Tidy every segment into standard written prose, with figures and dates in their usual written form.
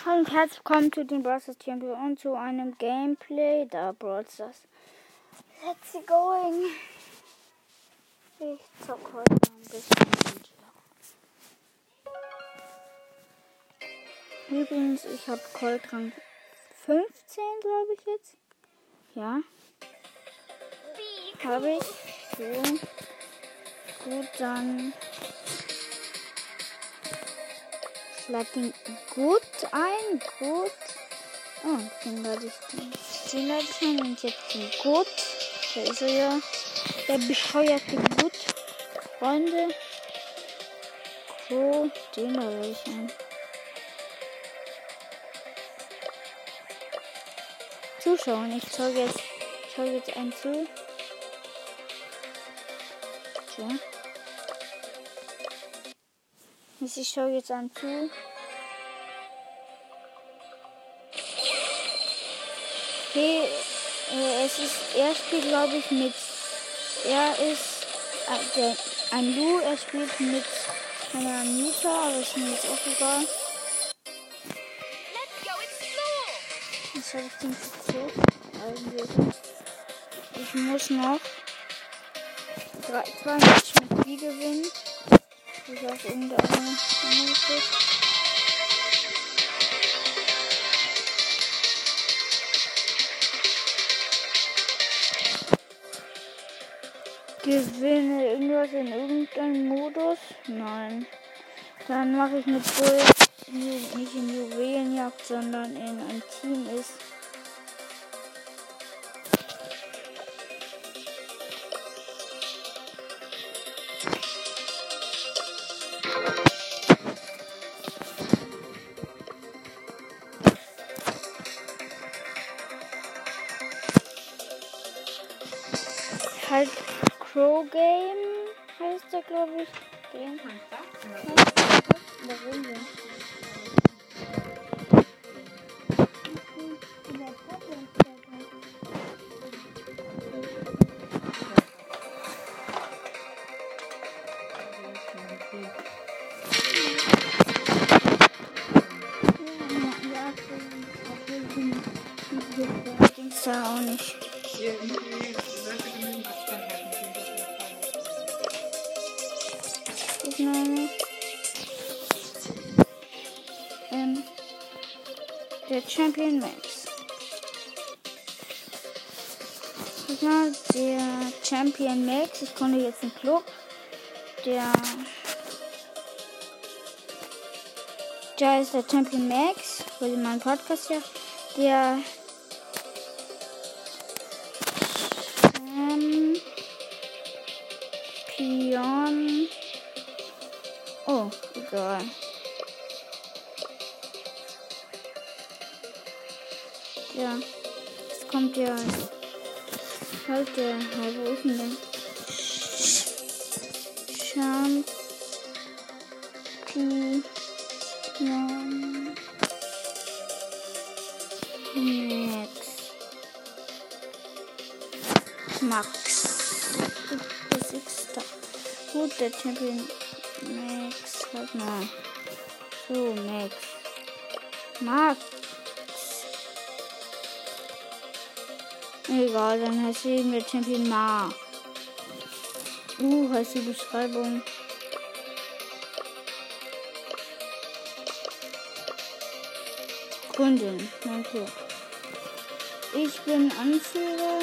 Hallo und herzlich willkommen zu den Brawl Stars Champion und zu einem Gameplay da Brawl Stars. Let's going. Ich zock heute noch ein bisschen. Übrigens, ich habe Colt Rang 15, glaube ich jetzt. Ja. Habe ich. So. Gut, dann schlag ihn gut ein. Gut. Oh, den lade ich schon. Und jetzt den gut. Da ist er ja. Der bescheuerte Gut. Freunde. So, den lade ich ein. Zuschauen. Ich schaue jetzt ein zu. So. Ich schaue jetzt ein zu. Okay, er spielt, glaube ich, mit. Er ist ein Lu, er spielt mit einer Nita, aber ist mir jetzt auch egal. Was habe ich denn gezogen? Eigentlich. Ich muss noch 2 Matches mit B gewinnen. Ich auch irgendeine andere. Gewinne irgendwas in irgendeinem Modus? Nein. Dann mache ich mit Bull nicht in Juwelenjagd, sondern in ein Team ist. Halt Crow Game heißt der, glaube ich. Game. Warum denn? Das ja auch nicht. Der Champion Max. Der Champion Max. Ich konnte jetzt einen Club. Da ist der Champion Max. Für meinen Podcast ja. Der Champion. Oh, egal. Ja, jetzt kommt der. Halt der. Wo ist denn der? Champion Max. Das ist da. Gut, der Champion Max. Halt mal. So, Max. Egal, dann heißt sie mit Champion Ma. Heißt die Beschreibung. Gründin, danke. Ich bin Anführer.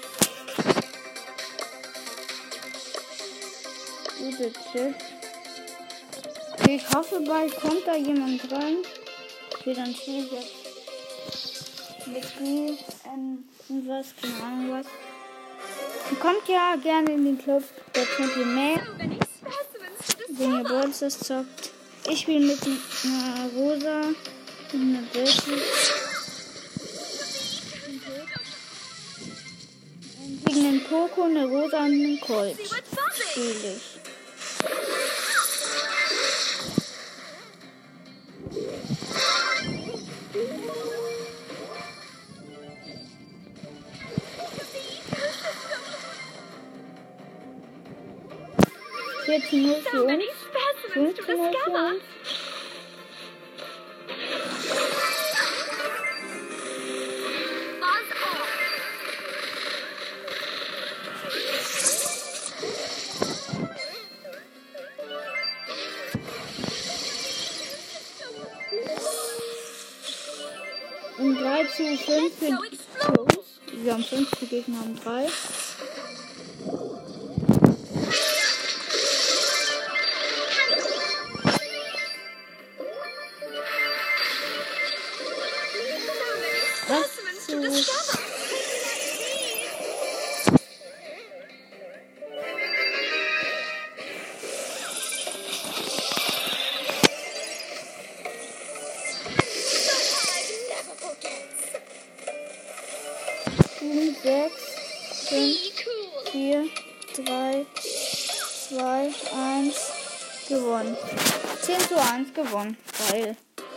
Gute Chat. Ich hoffe, bald kommt da jemand rein. Okay, dann spiele ich jetzt mit mir was, keine Ahnung was. Kommt ja gerne in den Club der Champion Max, wenn ihr Brawl Stars zockt. Ich spiele mit einer Rosa und einer Jessie. Gegen einen Poco, eine Rosa und einen Colt spiele ich. Jetzt nur für uns. 15 für uns. Und 3 zu 5 für uns. Wir haben 5, die Gegner haben 3. Sechs, 5, 4, 3, 2, 1, gewonnen. 10 zu 1 gewonnen. Geil.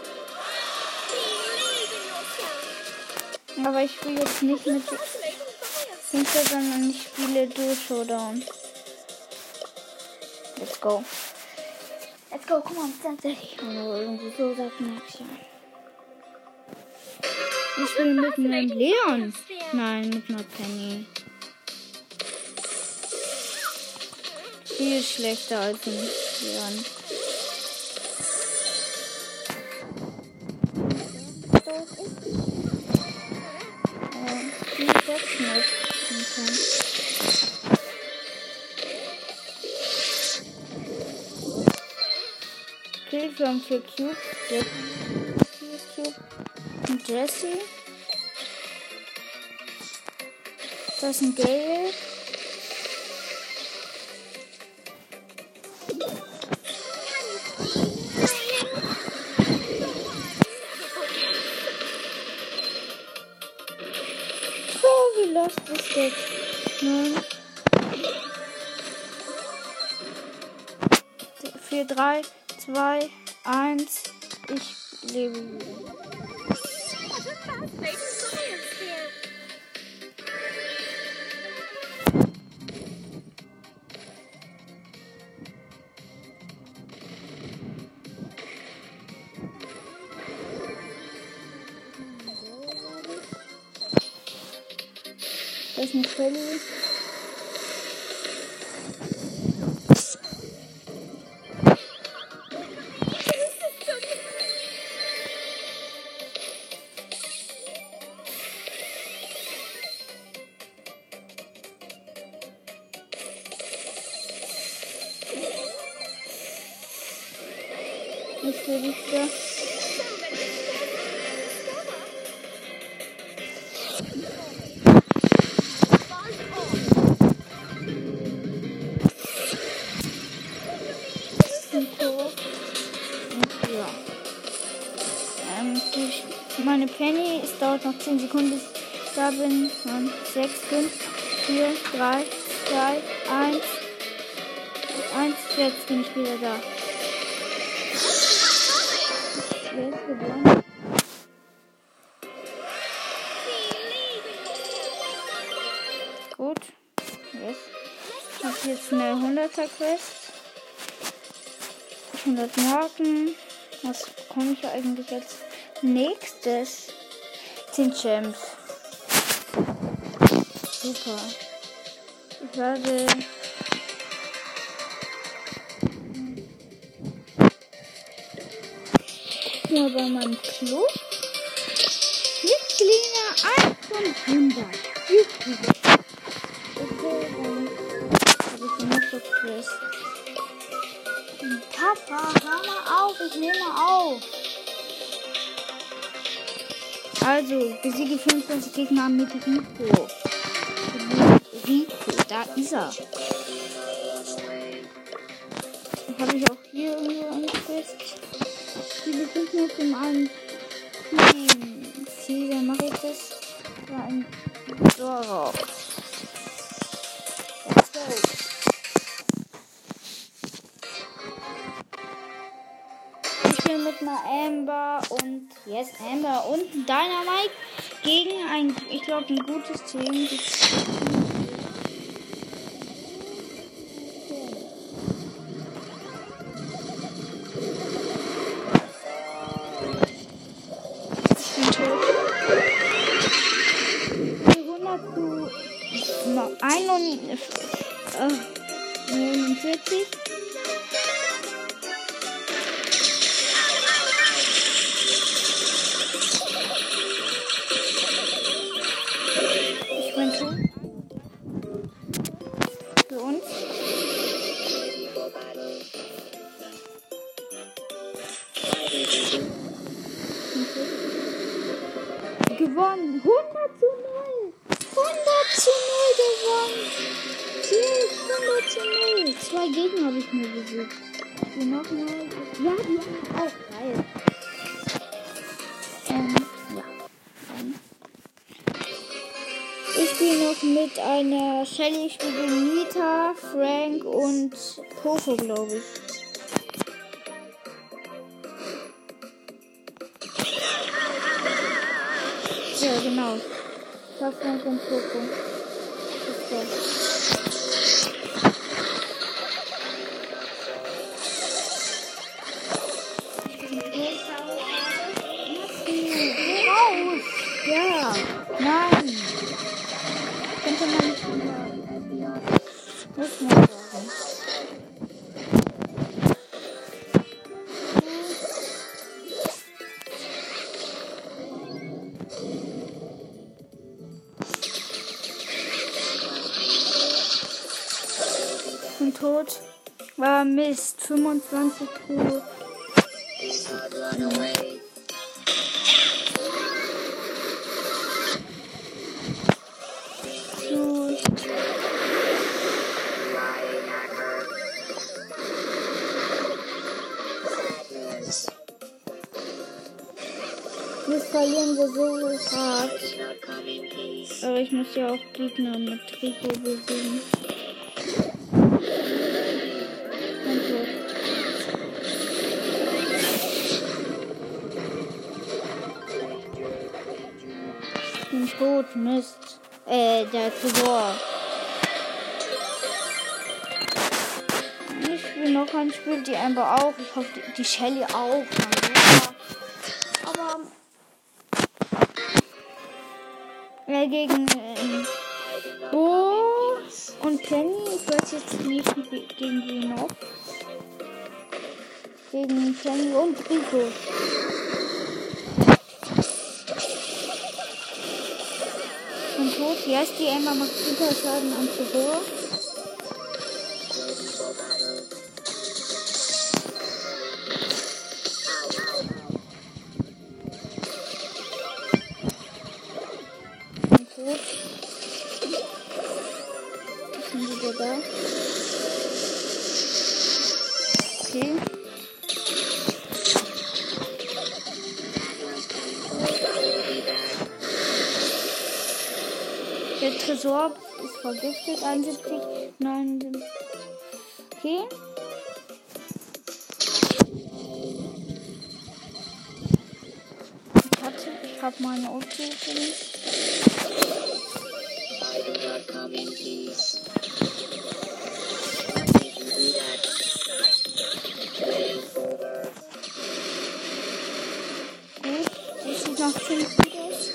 Aber ich spiele jetzt nicht mit Hinter, sondern ich spiele Duo Showdown. Let's go. Let's go, guck mal, tatsächlich. Oder irgendwie so sagt Max ja. Ich spiele mit einem Leon. Nein, mit einer Penny. Viel schlechter als ein Leon. Killfirm für Cube. Und Jessie. Das ist ein Gale. Oh, wie lost ist das? 4, 3, 2, 1. Ich lebe wieder. Das ist eine Quelle. Ich will nicht da. Meine Penny, es dauert noch 10 Sekunden, bis ich da bin. 6, 5, 4, 3, 2, 1. 1, jetzt bin ich wieder da. Jetzt gewonnen. Gut. Yes. Ich habe jetzt eine 100er Quest. 100 Marken. Was bekomme ich eigentlich als nächstes? 10 Gems. Super. Ich werde hier bei meinem Club Mitglieder 1 von 100. Okay, dann habe ich die nächste Quest. Papa, hör mal auf, ich nehme auf. Also, besiege 25 Gegner mit Rico. Rico, da ist er. Habe ich auch hier irgendwo eine Quest? Viele Gegner zum einen Team. Okay, dann mache ich das. War ein Dorf. Let's go. Mit einer Amber und Amber und Dynamite gegen ein, ich glaube, ein gutes Team. Ich bin tot. 400 zu 49. gewonnen. 100 zu 0. 100 zu 0 gewonnen. Yes, 100 zu 0. 2 Gegner habe ich mir besiegt. Die nochmal. Ja, die haben auch geil. Ja. Ich spiele noch mit einer Shelly. Ich spiele Nita, Frank und Poco, glaube ich. Ja, genau. Frank und Poco. Raus! Ja! Nein! Könnte man nicht mehr. Muss man sagen. Und tot. War Mist. 25 Truhe. Jetzt verlieren wir so hart. Aber ich muss ja auch Gegner mit Trikot besiegen. Ich bin tot, Mist. Der Tresor. Ich spiele noch ein Spiel, die Amber auch. Ich hoffe, die Shelly auch. Aber gegen Bo und Penny. Ich weiß jetzt nicht gegen die noch. Gegen Penny und Rico. Und tot. Yes, die Amber macht super Schaden am Tresor. Da. Okay. Der Tresor ist vergiftet. 71, 79. Okay. Ich habe meine Ulti nicht. Noch 5 Videos.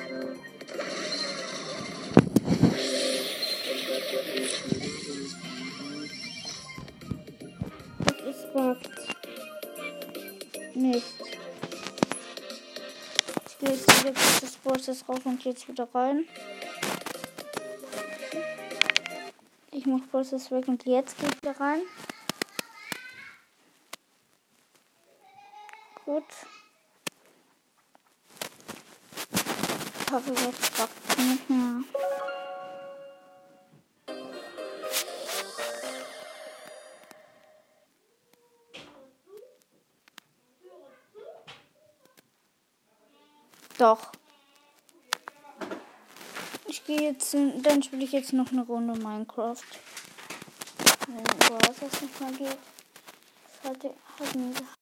Das ist buggt. Mist. Ich gehe jetzt wieder bis das Board rauf und jetzt wieder rein. Ich mache Bosses weg und jetzt gehe ich wieder rein. Gut. Ich hoffe, jetzt buggt nicht mehr. Doch. Ich gehe jetzt, dann spiele ich jetzt noch eine Runde Minecraft. Wenn das nicht mal geht. Das hat